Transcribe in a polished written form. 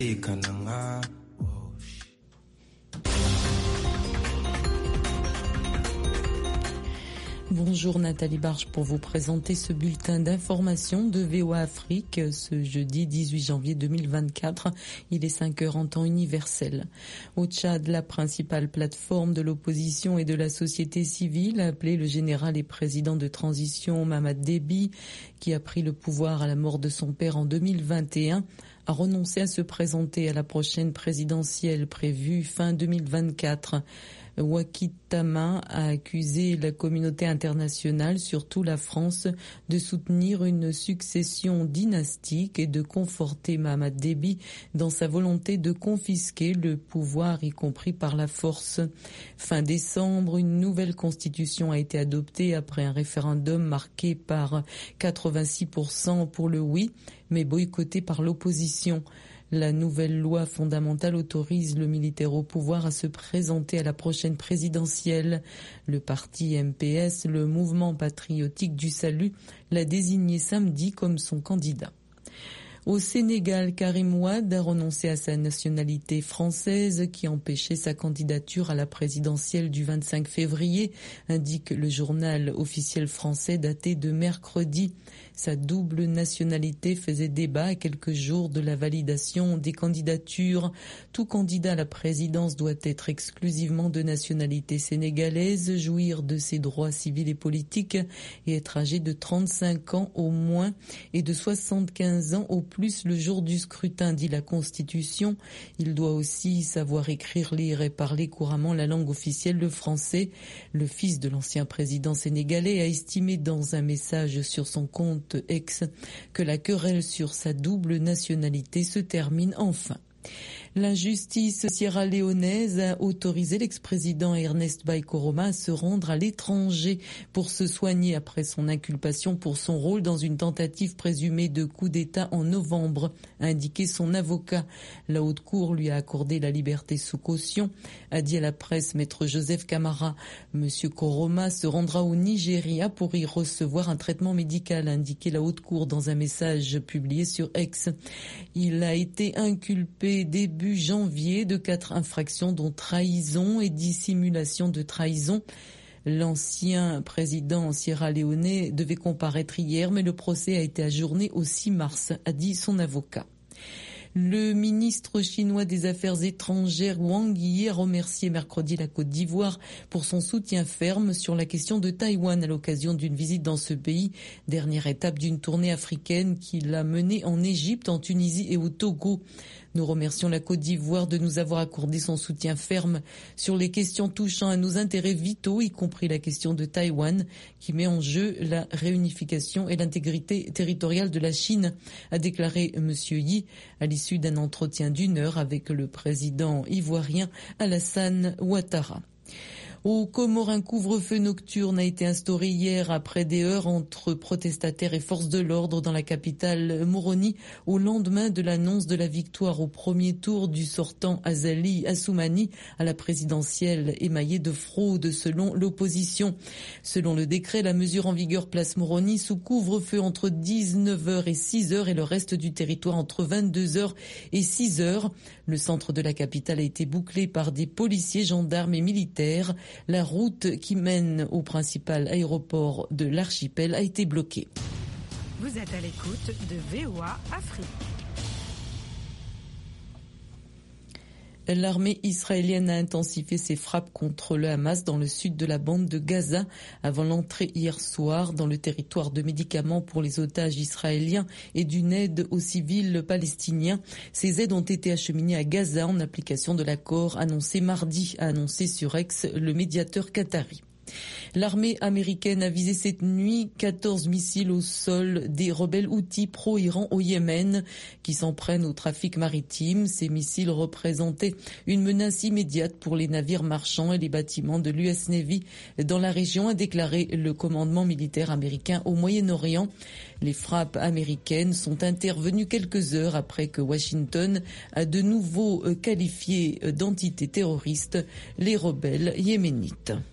Bonjour Nathalie Barge pour vous présenter ce bulletin d'information de VOA Afrique ce jeudi 18 janvier 2024. Il est 5 heures en temps universel. Au Tchad, la principale plateforme de l'opposition et de la société civile a appelé le général et président de transition Mahamat Déby, qui a pris le pouvoir à la mort de son père en 2021, à renoncer à se présenter à la prochaine présidentielle prévue fin 2024. Wakitama a accusé la communauté internationale, surtout la France, de soutenir une succession dynastique et de conforter Mahamat Déby dans sa volonté de confisquer le pouvoir, y compris par la force. Fin décembre, une nouvelle constitution a été adoptée après un référendum marqué par 86% pour le oui, mais boycotté par l'opposition. La nouvelle loi fondamentale autorise le militaire au pouvoir à se présenter à la prochaine présidentielle. Le parti MPS, le Mouvement patriotique du salut, l'a désigné samedi comme son candidat. Au Sénégal, Karim Wade a renoncé à sa nationalité française qui empêchait sa candidature à la présidentielle du 25 février, indique le journal officiel français daté de mercredi. Sa double nationalité faisait débat à quelques jours de la validation des candidatures. Tout candidat à la présidence doit être exclusivement de nationalité sénégalaise, jouir de ses droits civils et politiques et être âgé de 35 ans au moins et de 75 ans au plus le jour du scrutin, dit la Constitution. Il doit aussi savoir écrire, lire et parler couramment la langue officielle, le français. Le fils de l'ancien président sénégalais a estimé dans un message sur son compte X que la querelle sur sa double nationalité se termine enfin. La justice sierra-léonaise a autorisé l'ex-président Ernest Bai Koroma à se rendre à l'étranger pour se soigner après son inculpation pour son rôle dans une tentative présumée de coup d'État en novembre, a indiqué son avocat. La haute cour lui a accordé la liberté sous caution, a dit à la presse maître Joseph Camara. Monsieur Koroma se rendra au Nigeria pour y recevoir un traitement médical, a indiqué la haute cour dans un message publié sur X. Il a été inculpé début janvier de 4 infractions dont trahison et dissimulation de trahison. L'ancien président sierra-léonais devait comparaître hier, mais le procès a été ajourné au 6 mars, a dit son avocat. Le ministre chinois des Affaires étrangères Wang Yi a remercié mercredi la Côte d'Ivoire pour son soutien ferme sur la question de Taïwan à l'occasion d'une visite dans ce pays, dernière étape d'une tournée africaine qu'il a menée en Égypte, en Tunisie et au Togo. Nous remercions la Côte d'Ivoire de nous avoir accordé son soutien ferme sur les questions touchant à nos intérêts vitaux, y compris la question de Taïwan, qui met en jeu la réunification et l'intégrité territoriale de la Chine, a déclaré M. Yi à l'issue d'un entretien d'1 heure avec le président ivoirien Alassane Ouattara. Au Comores, un couvre-feu nocturne a été instauré hier après des heurts entre protestataires et forces de l'ordre dans la capitale Moroni au lendemain de l'annonce de la victoire au premier tour du sortant Azali Assoumani à la présidentielle émaillée de fraude selon l'opposition. Selon le décret, la mesure en vigueur place Moroni sous couvre-feu entre 19h et 6h et le reste du territoire entre 22h et 6h. Le centre de la capitale a été bouclé par des policiers, gendarmes et militaires. La route qui mène au principal aéroport de l'archipel a été bloquée. Vous êtes à l'écoute de VOA Afrique. L'armée israélienne a intensifié ses frappes contre le Hamas dans le sud de la bande de Gaza avant l'entrée hier soir dans le territoire de médicaments pour les otages israéliens et d'une aide aux civils palestiniens. Ces aides ont été acheminées à Gaza en application de l'accord annoncé mardi, a annoncé sur X le médiateur qatari. L'armée américaine a visé cette nuit 14 missiles au sol des rebelles houthis pro-Iran au Yémen qui s'en prennent au trafic maritime. Ces missiles représentaient une menace immédiate pour les navires marchands et les bâtiments de l'US Navy dans la région, a déclaré le commandement militaire américain au Moyen-Orient. Les frappes américaines sont intervenues quelques heures après que Washington a de nouveau qualifié d'entités terroristes les rebelles yéménites.